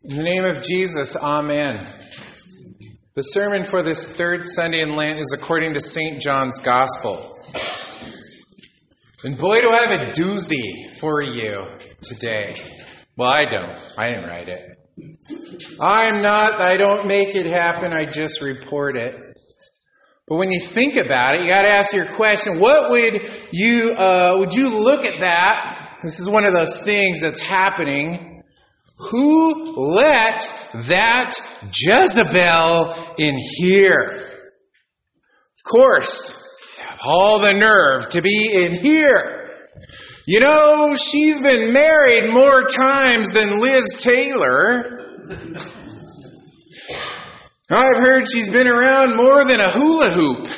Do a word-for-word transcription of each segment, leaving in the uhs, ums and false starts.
In the name of Jesus, amen. The sermon for this third Sunday in Lent is according to Saint John's Gospel. And boy, do I have a doozy for you today. Well, I don't. I didn't write it. I'm not, I don't make it happen, I just report it. But when you think about it, you got to ask your question, what would you, uh, would you look at that? This is one of those things that's happening. Who let that Jezebel in here? Of course, they have all the nerve to be in here. You know, she's been married more times than Liz Taylor. I've heard she's been around more than a hula hoop.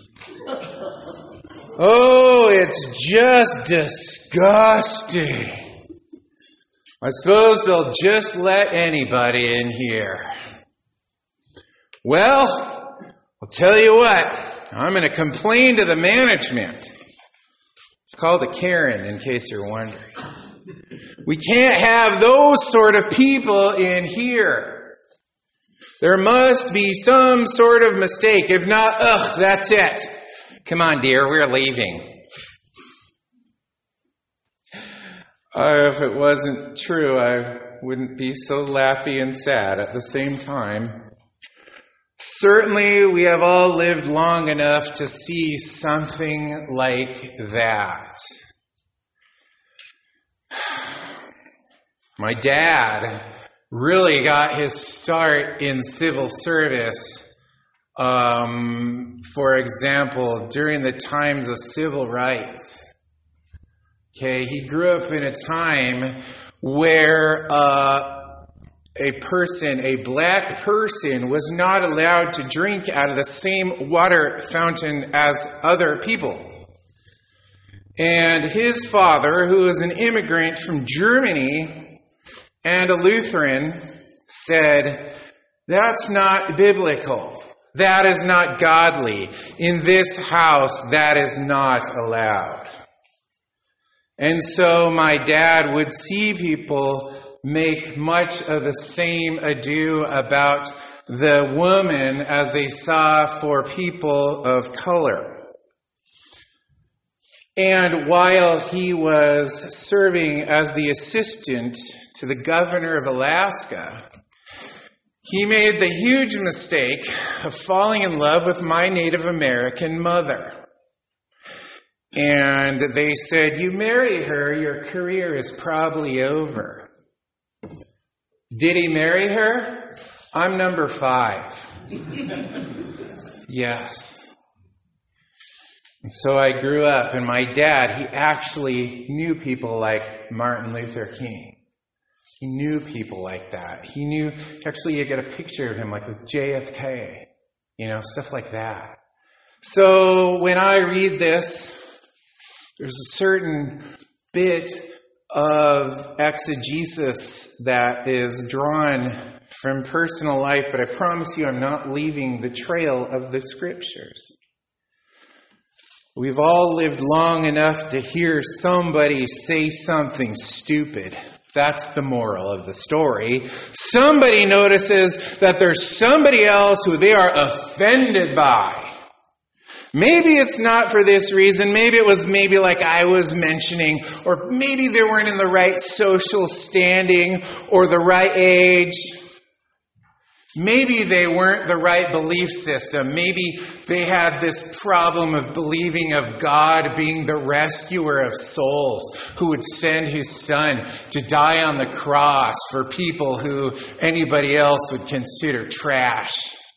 Oh, it's just disgusting. I suppose they'll just let anybody in here. Well, I'll tell you what, I'm going to complain to the management. It's called a Karen, in case you're wondering. We can't have those sort of people in here. There must be some sort of mistake. If not, ugh, that's it. Come on, dear, we're leaving. Uh, if it wasn't true, I wouldn't be so laughy and sad at the same time. Certainly, we have all lived long enough to see something like that. My dad really got his start in civil service, um, for example, during the times of civil rights. Okay, he grew up in a time where uh, a person, a black person, was not allowed to drink out of the same water fountain as other people. And his father, who was an immigrant from Germany and a Lutheran, said, "That's not biblical. That is not godly. In this house, that is not allowed." And so my dad would see people make much of the same ado about the woman as they saw for people of color. And while he was serving as the assistant to the governor of Alaska, he made the huge mistake of falling in love with my Native American mother. And they said, "You marry her, your career is probably over." Did he marry her? I'm number five. Yes. And so I grew up, and my dad, he actually knew people like Martin Luther King. He knew people like that. He knew, actually you get a picture of him like with J F K, you know, stuff like that. So when I read this, there's a certain bit of exegesis that is drawn from personal life, but I promise you I'm not leaving the trail of the scriptures. We've all lived long enough to hear somebody say something stupid. That's the moral of the story. Somebody notices that there's somebody else who they are offended by. Maybe it's not for this reason. Maybe it was maybe like I was mentioning, or maybe they weren't in the right social standing or the right age. Maybe they weren't the right belief system. Maybe they had this problem of believing of God being the rescuer of souls who would send his son to die on the cross for people who anybody else would consider trash.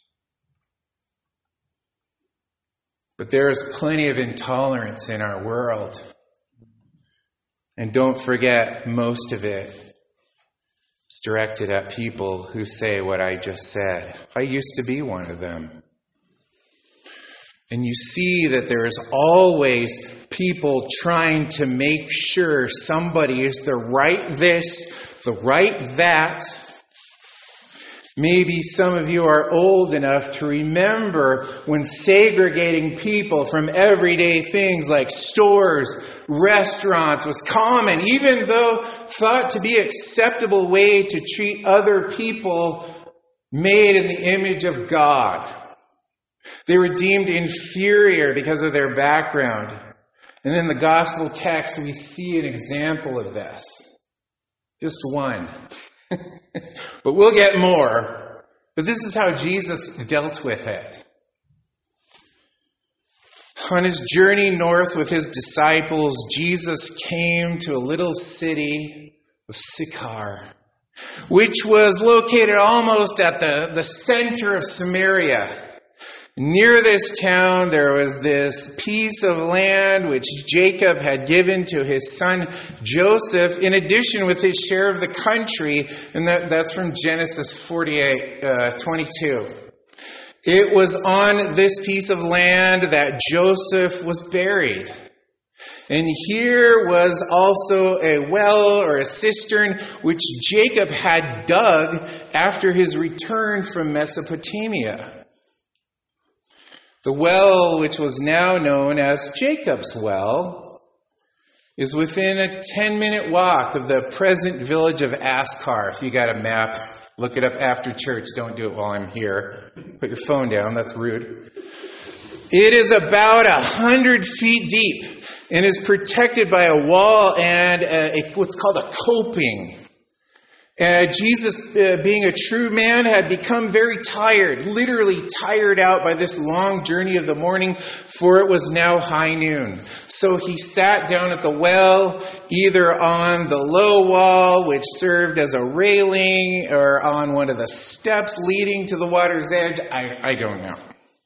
But there is plenty of intolerance in our world. And don't forget, most of it is directed at people who say what I just said. I used to be one of them. And you see that there's always people trying to make sure somebody is the right this, the right that. Maybe some of you are old enough to remember when segregating people from everyday things like stores, restaurants was common, even though thought to be an acceptable way to treat other people made in the image of God. They were deemed inferior because of their background. And in the gospel text, we see an example of this. Just one. But we'll get more. But this is how Jesus dealt with it. On his journey north with his disciples, Jesus came to a little city of Sychar, which was located almost at the, the center of Samaria. Near this town, there was this piece of land which Jacob had given to his son Joseph, in addition with his share of the country, and that, that's from Genesis forty-eight, uh, twenty-two. It was on this piece of land that Joseph was buried. And here was also a well or a cistern which Jacob had dug after his return from Mesopotamia. The well, which was now known as Jacob's Well, is within a ten-minute walk of the present village of Askar. If you got a map, look it up after church. Don't do it while I'm here. Put your phone down. That's rude. It is about a hundred feet deep and is protected by a wall and a, a, what's called a coping. Uh, Jesus, uh, being a true man, had become very tired, literally tired out by this long journey of the morning, for it was now high noon. So he sat down at the well, either on the low wall, which served as a railing, or on one of the steps leading to the water's edge. I, I don't know.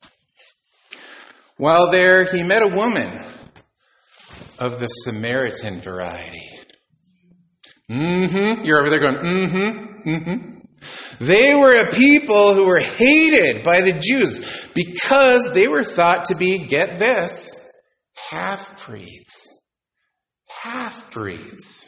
While there, he met a woman of the Samaritan variety. Mm-hmm. You're over there going, mm-hmm, mm-hmm. They were a people who were hated by the Jews because they were thought to be, get this, half-breeds. Half-breeds.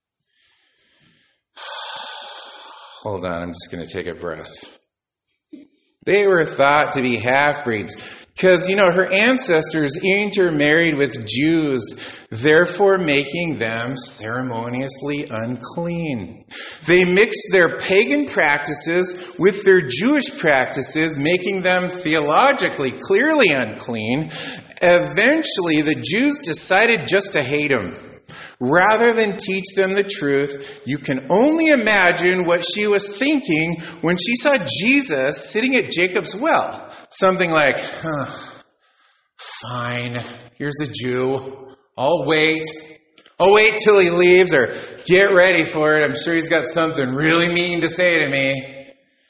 Hold on, I'm just going to take a breath. They were thought to be half-breeds. Because, you know, her ancestors intermarried with Jews, therefore making them ceremoniously unclean. They mixed their pagan practices with their Jewish practices, making them theologically clearly unclean. Eventually, the Jews decided just to hate them. Rather than teach them the truth, you can only imagine what she was thinking when she saw Jesus sitting at Jacob's well. Something like, huh, fine, here's a Jew. I'll wait. I'll wait till he leaves, or get ready for it. I'm sure he's got something really mean to say to me.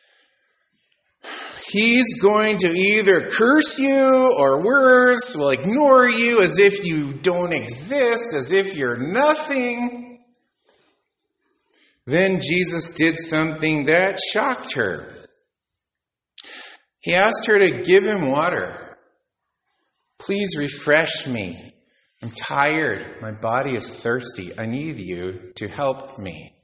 He's going to either curse you or worse, will ignore you as if you don't exist, as if you're nothing. Then Jesus did something that shocked her. He asked her to give him water. Please refresh me. I'm tired. My body is thirsty. I need you to help me.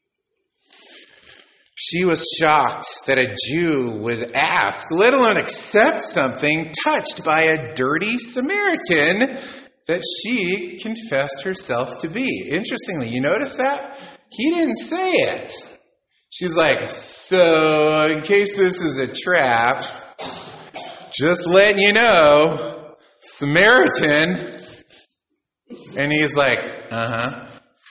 She was shocked that a Jew would ask, let alone accept something touched by a dirty Samaritan that she confessed herself to be. Interestingly, you notice that? He didn't say it. She's like, so in case this is a trap, just letting you know, Samaritan. And he's like, uh-huh.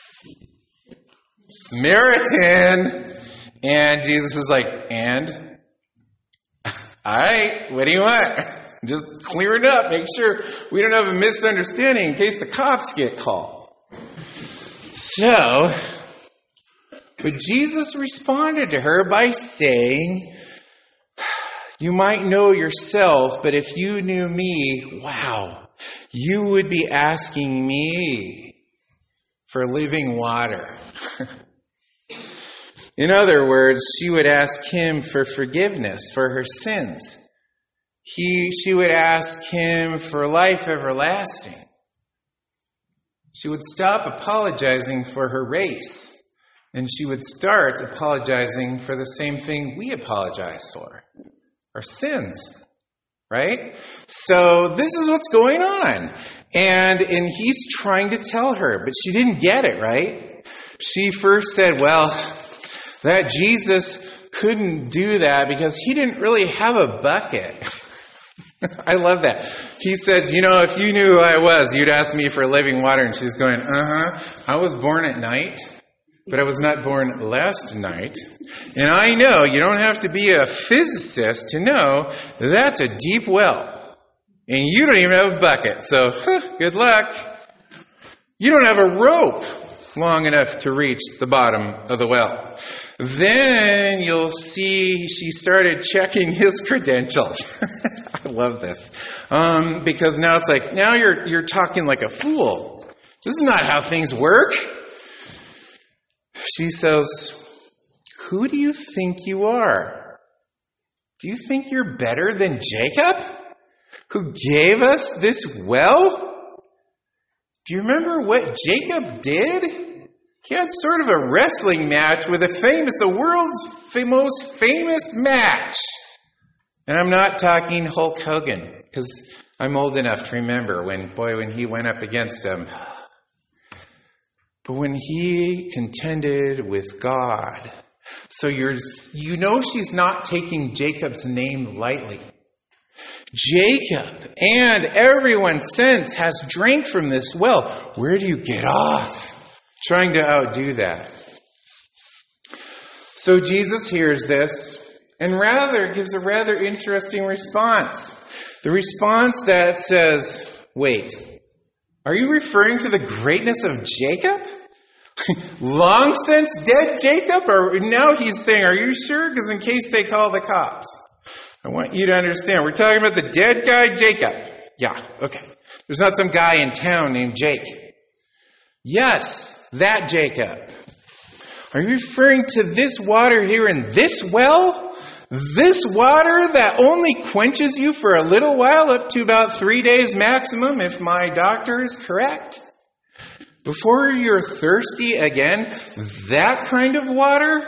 Samaritan. And Jesus is like, and? All right, what do you want? Just clear it up. Make sure we don't have a misunderstanding in case the cops get called. So, but Jesus responded to her by saying, you might know yourself, but if you knew me, wow, you would be asking me for living water. In other words, she would ask him for forgiveness for her sins. He, she would ask him for life everlasting. She would stop apologizing for her race, And she would start apologizing for the same thing we apologize for, our sins, right? So this is what's going on. And, and he's trying to tell her, but she didn't get it, right? She first said, well, that Jesus couldn't do that because he didn't really have a bucket. I love that. He says, you know, if you knew who I was, you'd ask me for living water. And she's going, uh-huh, I was born at night, but I was not born last night. And I know you don't have to be a physicist to know that's a deep well. And you don't even have a bucket. So, huh, good luck. You don't have a rope long enough to reach the bottom of the well. Then you'll see she started checking his credentials. I love this. Um, because now it's like, now you're you're talking like a fool. This is not how things work. She says, who do you think you are? Do you think you're better than Jacob, who gave us this well? Do you remember what Jacob did? He had sort of a wrestling match with a famous, the world's most famous match. And I'm not talking Hulk Hogan, because I'm old enough to remember when, boy, when he went up against him. But when he contended with God. So you're, you know she's not taking Jacob's name lightly. Jacob and everyone since has drank from this well. Where do you get off? Trying to outdo that. So Jesus hears this and rather gives a rather interesting response. The response that says, wait, are you referring to the greatness of Jacob? Long since dead Jacob? Or now he's saying, are you sure? Because in case they call the cops. I want you to understand, we're talking about the dead guy, Jacob. Yeah, okay. There's not some guy in town named Jake. Yes, that Jacob. Are you referring to this water here in this well? This water that only quenches you for a little while, up to about three days maximum, if my doctor is correct? Before you're thirsty again? That kind of water?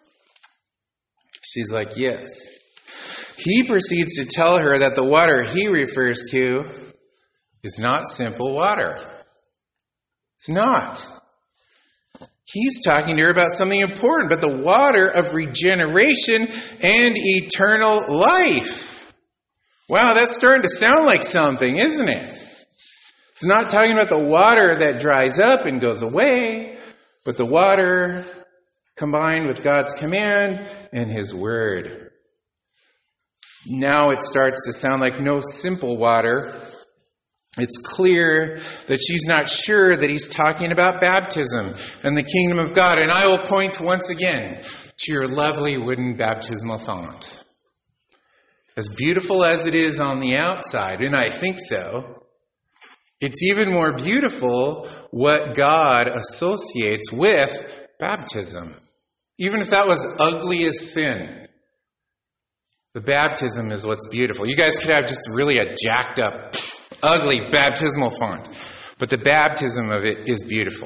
She's like, yes. He proceeds to tell her that the water he refers to is not simple water. It's not. He's talking to her about something important, but the water of regeneration and eternal life. Wow, that's starting to sound like something, isn't it? It's not talking about the water that dries up and goes away, but the water combined with God's command and His word. Now it starts to sound like no simple water. It's clear that she's not sure that he's talking about baptism and the kingdom of God. And I will point once again to your lovely wooden baptismal font. As beautiful as it is on the outside, and I think so, it's even more beautiful what God associates with baptism. Even if that was ugly as sin, the baptism is what's beautiful. You guys could have just really a jacked up, ugly baptismal font, but the baptism of it is beautiful.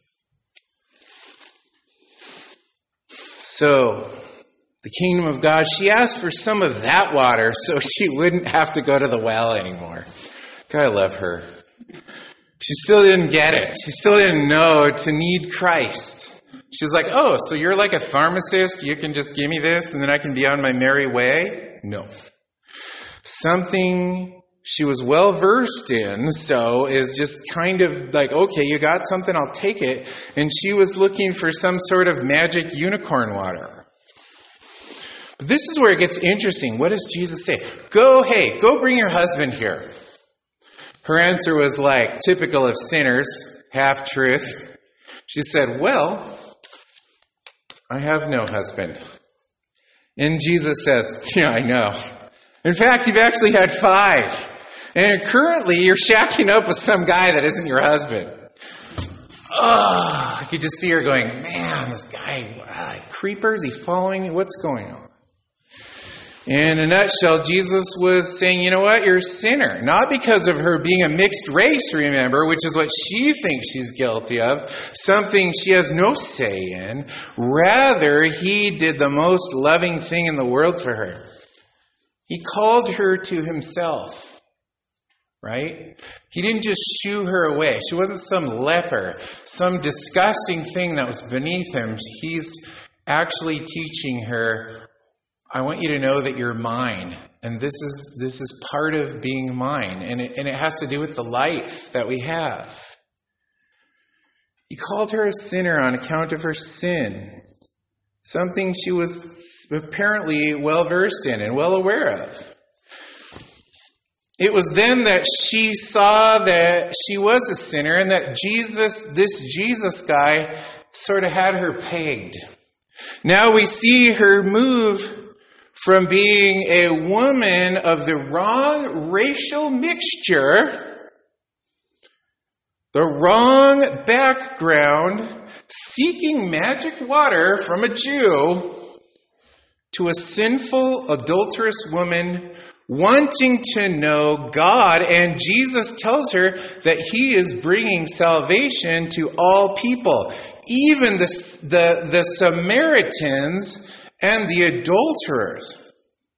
So, the kingdom of God, she asked for some of that water so she wouldn't have to go to the well anymore. God, I love her. She still didn't get it. She still didn't know to need Christ. She was like, oh, so you're like a pharmacist? You can just give me this and then I can be on my merry way? No. Something she was well versed in, so is just kind of like, okay, you got something, I'll take it. And she was looking for some sort of magic unicorn water. But this is where it gets interesting. What does Jesus say? Go, hey, go bring your husband here. Her answer was like typical of sinners, half truth. She said, well, I have no husband. And Jesus says, yeah, I know. In fact, you've actually had five. And currently you're shacking up with some guy that isn't your husband. Oh, I could just see her going, man, this guy, uh, creepers, he's following me. What's going on? In a nutshell, Jesus was saying, you know what, you're a sinner. Not because of her being a mixed race, remember, which is what she thinks she's guilty of, something she has no say in. Rather, he did the most loving thing in the world for her. He called her to himself, right? He didn't just shoo her away. She wasn't some leper, some disgusting thing that was beneath him. He's actually teaching her, I want you to know that you're mine, and this is this is part of being mine, and it, and it has to do with the life that we have. He called her a sinner on account of her sin, something she was apparently well-versed in and well aware of. It was then that she saw that she was a sinner and that Jesus, this Jesus guy, sort of had her pegged. Now we see her move from being a woman of the wrong racial mixture, the wrong background, seeking magic water from a Jew, to a sinful, adulterous woman wanting to know God. And Jesus tells her that he is bringing salvation to all people, even the, the, the Samaritans and the adulterers.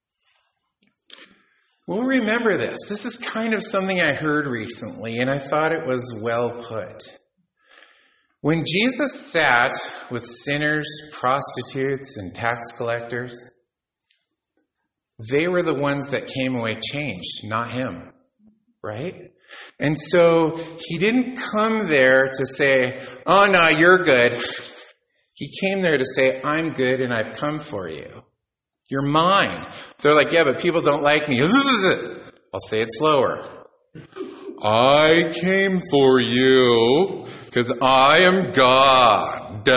We'll remember this. This is kind of something I heard recently, and I thought it was well put. When Jesus sat with sinners, prostitutes, and tax collectors, they were the ones that came away changed, not him, right? And so he didn't come there to say, oh, no, you're good. He came there to say, I'm good and I've come for you. You're mine. They're like, yeah, but people don't like me. I'll say it slower. I came for you because I am God.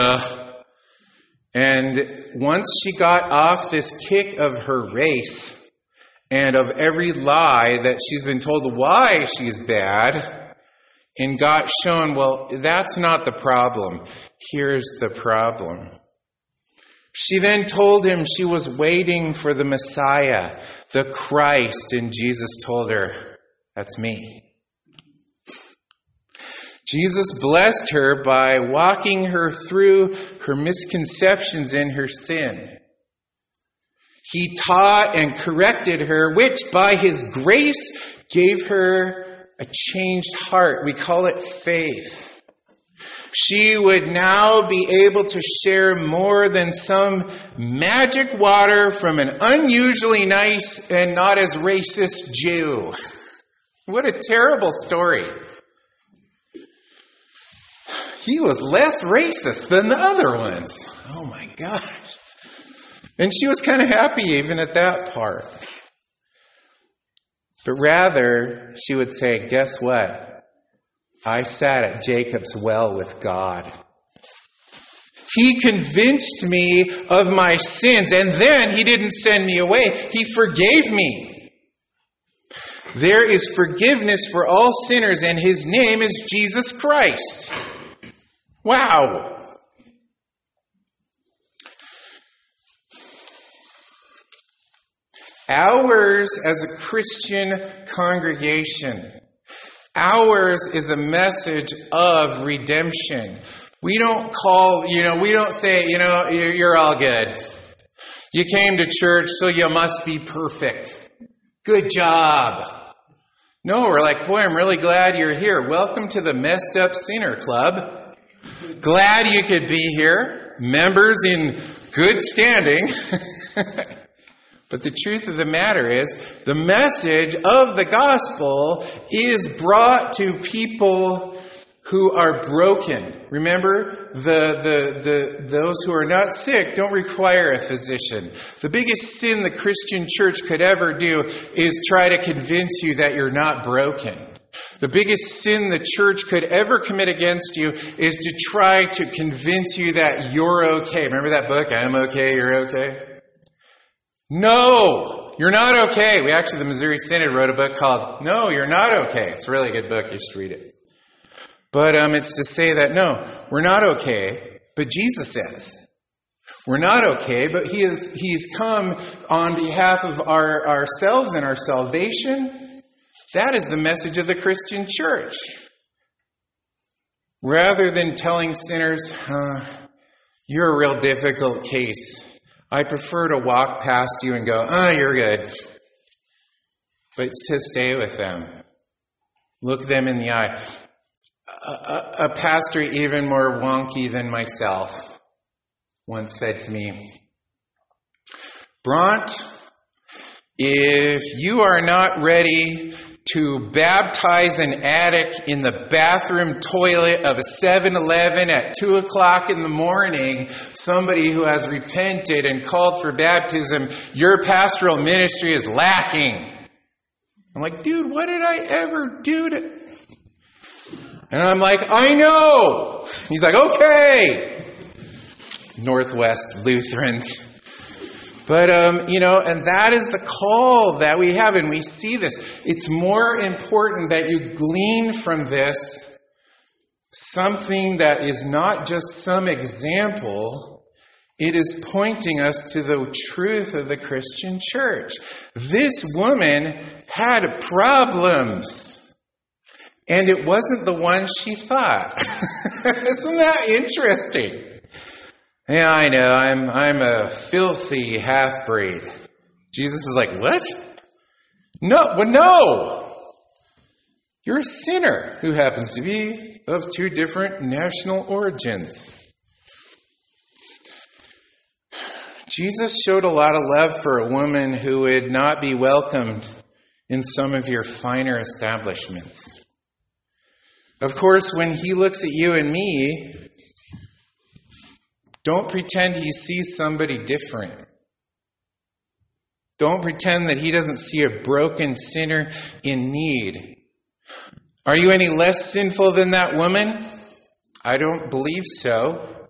And once she got off this kick of her race and of every lie that she's been told why she's bad, and got shown, well, that's not the problem. Here's the problem. She then told him she was waiting for the Messiah, the Christ, and Jesus told her, that's me. Jesus blessed her by walking her through her misconceptions and her sin. He taught and corrected her, which by his grace gave her a changed heart. We call it faith. She would now be able to share more than some magic water from an unusually nice and not as racist Jew. What a terrible story. He was less racist than the other ones. Oh my gosh. And she was kind of happy even at that part. But rather, she would say, guess what? I sat at Jacob's well with God. He convinced me of my sins, and then he didn't send me away. He forgave me. There is forgiveness for all sinners, and his name is Jesus Christ. Wow. Ours as a Christian congregation, ours is a message of redemption. We don't call, you know, we don't say, you know, you're all good. You came to church, so you must be perfect. Good job. No, we're like, boy, I'm really glad you're here. Welcome to the Messed Up Sinner Club. Glad you could be here. Members in good standing. But the truth of the matter is, the message of the gospel is brought to people who are broken. Remember, the, the, the, those who are not sick don't require a physician. The biggest sin the Christian church could ever do is try to convince you that you're not broken. The biggest sin the church could ever commit against you is to try to convince you that you're okay. Remember that book, I'm okay, you're okay? No, you're not okay. We actually, the Missouri Synod wrote a book called No, You're Not Okay. It's a really good book. You should read it. But um, it's to say that, no, we're not okay, but Jesus is. We're not okay, but he is, he's come on behalf of our, ourselves and our salvation. That is the message of the Christian church. Rather than telling sinners, uh, you're a real difficult case, I prefer to walk past you and go, oh, you're good. But to stay with them. Look them in the eye. A, a, a pastor even more wonky than myself once said to me, Bront, if you are not ready to baptize an addict in the bathroom toilet of a seven eleven at two o'clock in the morning, somebody who has repented and called for baptism, your pastoral ministry is lacking. I'm like, dude, what did I ever do to... And I'm like, I know. He's like, okay. Northwest Lutherans. But, um, you know, and that is the call that we have, and we see this. It's more important that you glean from this something that is not just some example. It is pointing us to the truth of the Christian church. This woman had problems, and it wasn't the one she thought. Isn't that interesting? Yeah, I know, I'm I'm a filthy half-breed. Jesus is like, what? No, well, no! You're a sinner who happens to be of two different national origins. Jesus showed a lot of love for a woman who would not be welcomed in some of your finer establishments. Of course, when he looks at you and me, don't pretend he sees somebody different. Don't pretend that he doesn't see a broken sinner in need. Are you any less sinful than that woman? I don't believe so.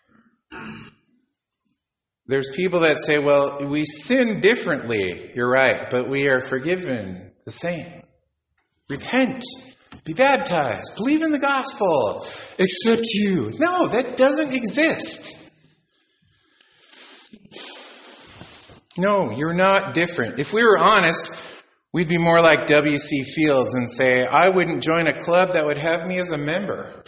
There's people that say, well, we sin differently. You're right, but we are forgiven the same. Repent. Be baptized. Believe in the gospel. Except you. No, that doesn't exist. No, you're not different. If we were honest, we'd be more like W C Fields and say, I wouldn't join a club that would have me as a member.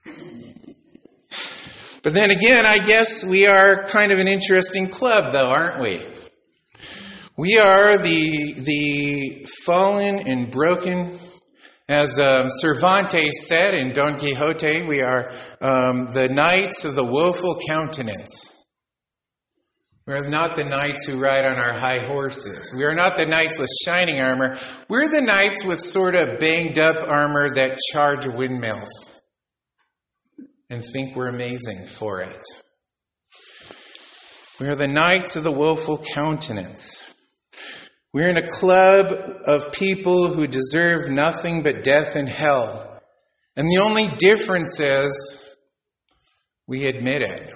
But then again, I guess we are kind of an interesting club, though, aren't we? We are the, the fallen and broken. As um, Cervantes said in Don Quixote, we are um, the knights of the woeful countenance. We are not the knights who ride on our high horses. We are not the knights with shining armor. We're the knights with sort of banged up armor that charge windmills and think we're amazing for it. We are the knights of the woeful countenance. We're in a club of people who deserve nothing but death and hell. And the only difference is we admit it.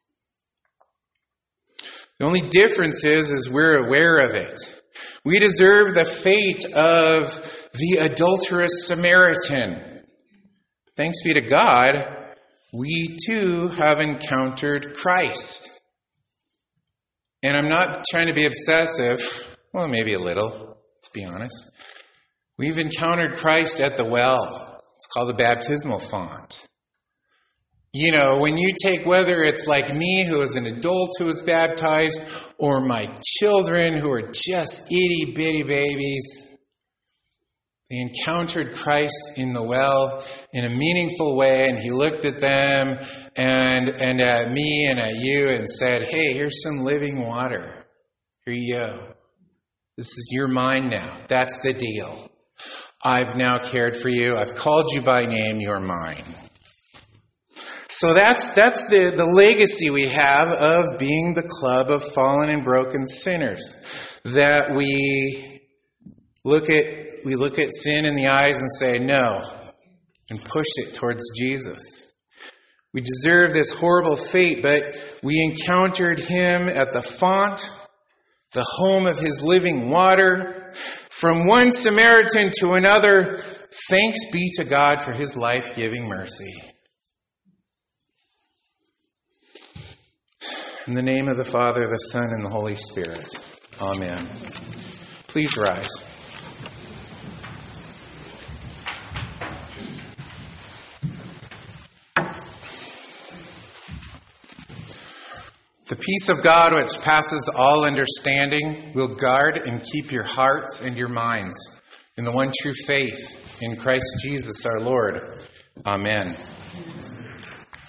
The only difference is, is we're aware of it. We deserve the fate of the adulterous Samaritan. Thanks be to God, we too have encountered Christ. And I'm not trying to be obsessive. Well, maybe a little, let's be honest. We've encountered Christ at the well. It's called the baptismal font. You know, when you take, whether it's like me, who is an adult who is baptized, or my children who are just itty bitty babies, they encountered Christ in the well in a meaningful way, and he looked at them and, and at me and at you and said, hey, here's some living water. Here you go. This is your mine now. That's the deal. I've now cared for you. I've called you by name. You're mine. So that's that's the, the legacy we have of being the club of fallen and broken sinners. That we look at we look at sin in the eyes and say no, and push it towards Jesus. We deserve this horrible fate, but we encountered him at the font, the home of his living water. From one Samaritan to another, thanks be to God for his life-giving mercy. In the name of the Father, the Son, and the Holy Spirit. Amen. Please rise. The peace of God, which passes all understanding, will guard and keep your hearts and your minds in the one true faith in Christ Jesus our Lord. Amen.